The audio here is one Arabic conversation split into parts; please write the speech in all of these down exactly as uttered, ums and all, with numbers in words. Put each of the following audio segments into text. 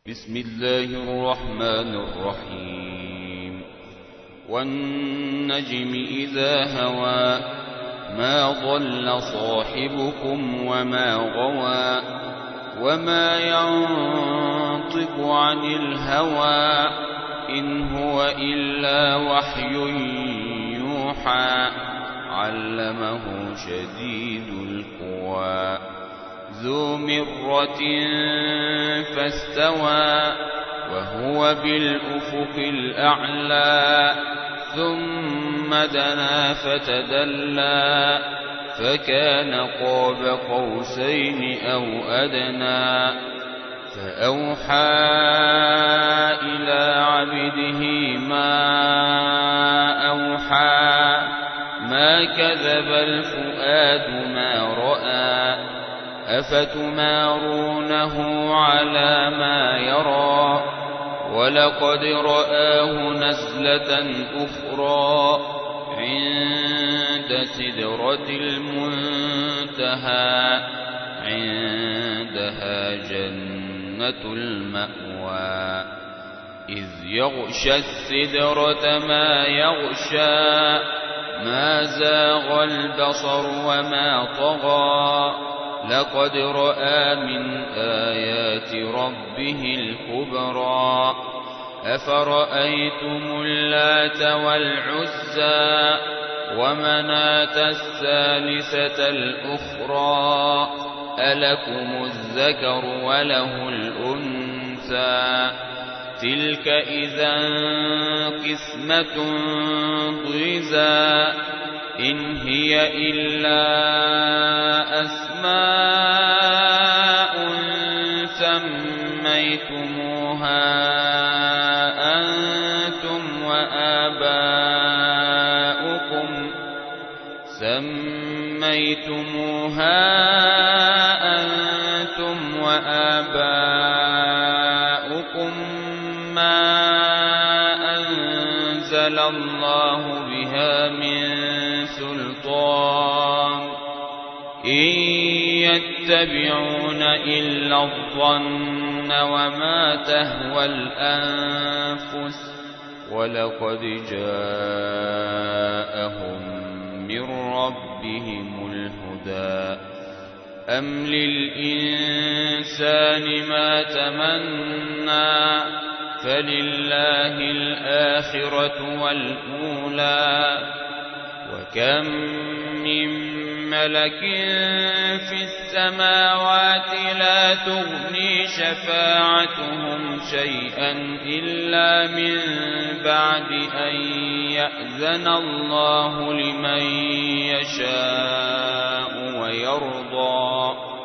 بسم الله الرحمن الرحيم والنجم إذا هوى ما ضل صاحبكم وما غوى وما ينطق عن الهوى إن هو إلا وحي يوحى علمه شديد القوى ذو مرة فاستوى وهو بالأفق الأعلى ثم دنا فتدلى فكان قاب قوسين أو أدنى فأوحى إلى عبده ما أوحى ما كذب الفؤاد ما رأى أفتمارونه على ما يرى ولقد رآه نزلة أخرى عند سدرة المنتهى عندها جنة المأوى إذ يغشى السدرة ما يغشى ما زاغ البصر وما طغى لقد رأى من آيات ربه الكبرى أفرأيتم اللات والعزى ومناة الثالثة الأخرى ألكم الذكر وله الأنثى تلك إذا قسمة ضيزى إن هي إلا أسماء سميتموها أنتم وآباؤكم سميتموها أنتم وآباؤكم ما أنزل الله بها من سلطان إن يتبعون إلا الظن وما تهوى الأنفس ولقد جاءهم من ربهم الهدى أم للإنسان ما تمنى فلله الآخرة والأولى وكم من ملك في السماوات لا تغني شفاعتهم شيئا إلا من بعد أن يأذن الله لمن يشاء ويرضى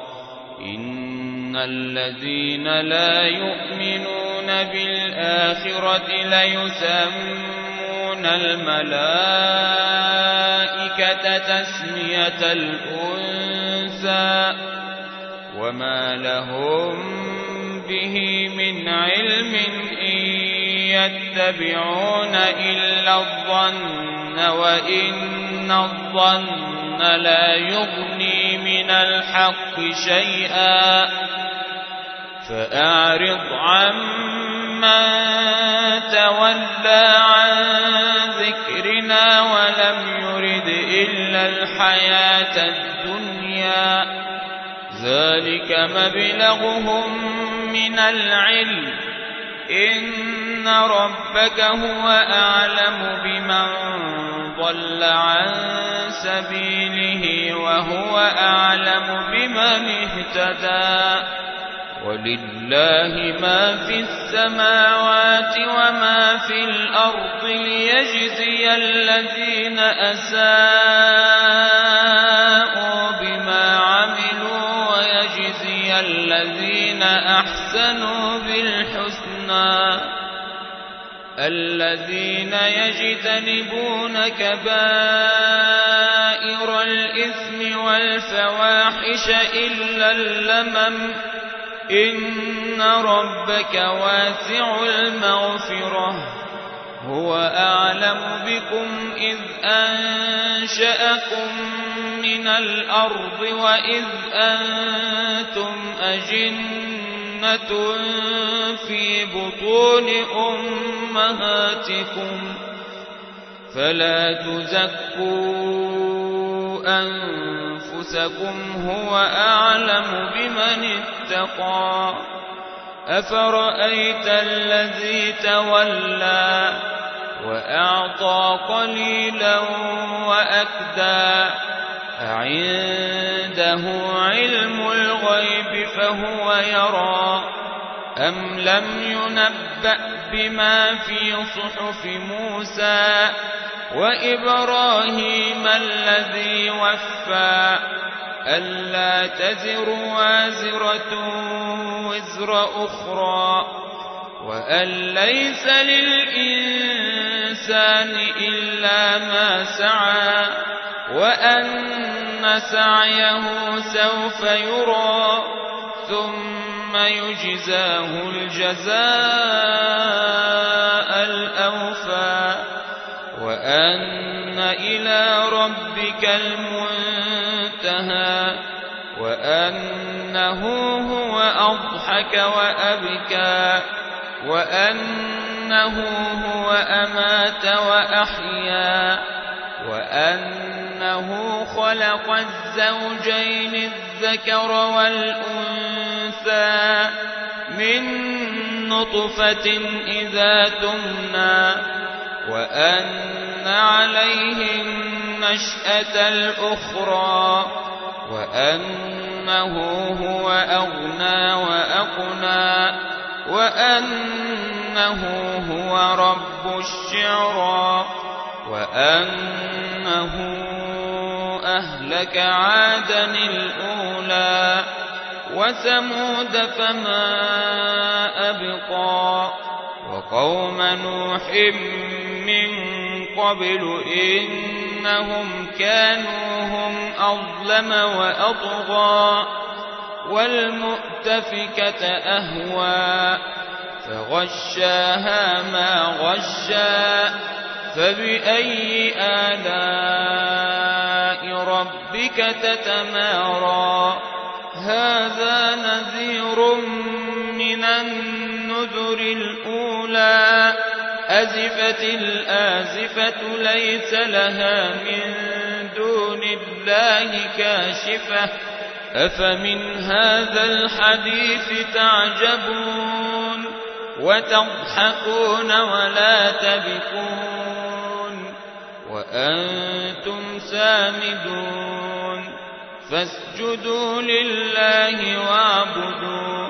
إن الذين لا يؤمنون بالآخرة ليسمون الملائكة تسمية الأنثى وما لهم به من علم إن يتبعون إلا الظن وإن الظن لا يغني من الحق شيئا فأعرض عمن تولى عن ذكرنا ولم يرد إلا الحياة الدنيا ذلك مبلغهم من العلم إن ربك هو أعلم بمن ضل عن سبيله وهو أعلم بمن اهتدى ولله ما في السماوات وما في الأرض ليجزي الذين أساءوا بما عملوا ويجزي الذين أحسنوا بالحسنى الذين يجتنبون كبائر الإثم والفواحش إلا اللمم إن ربك واسع المغفرة هو أعلم بكم إذ أنشأكم من الأرض وإذ أنتم أجنة في بطون أمهاتكم فلا تزكوا أنفسكم هو أعلم بمن اتقى أفرأيت الذي تولى وأعطى قليلا وأكدى أعنده علم الغيب فهو يرى أم لم ينبأ بما في صحف موسى وإبراهيم الذي وفى ألا تزر وازرة وزر أخرى وأن ليس للإنسان إلا ما سعى وأن سعيه سوف يرى ثم يجزاه الجزاء الأوفى وأن إلى ربك المنتهى وأنه هو أضحك وأبكى وأنه هو أمات وأحيا وأنه خلق الزوجين الذكر والأنثى من نطفة إذا تمنى وأن عليه النشأة الأخرى وأنه هو أغنى وأقنى وأنه هو رب الشعرى وأنه أهلك عادا الأولى وثمود فما أبقى وقوم نوح من قبل إنهم كانوا هم أظلم وأطغى والمؤتفكة أهوى فغشاها ما غشا فبأي آلاء ربك تتمارى هذا نذير من النذر الأولى أزفت الآزفة ليس لها من دون الله كاشفة أفمن هذا الحديث تعجبون وتضحكون ولا تبكون وأنتم سامدون فاسجدوا لله واعبدوا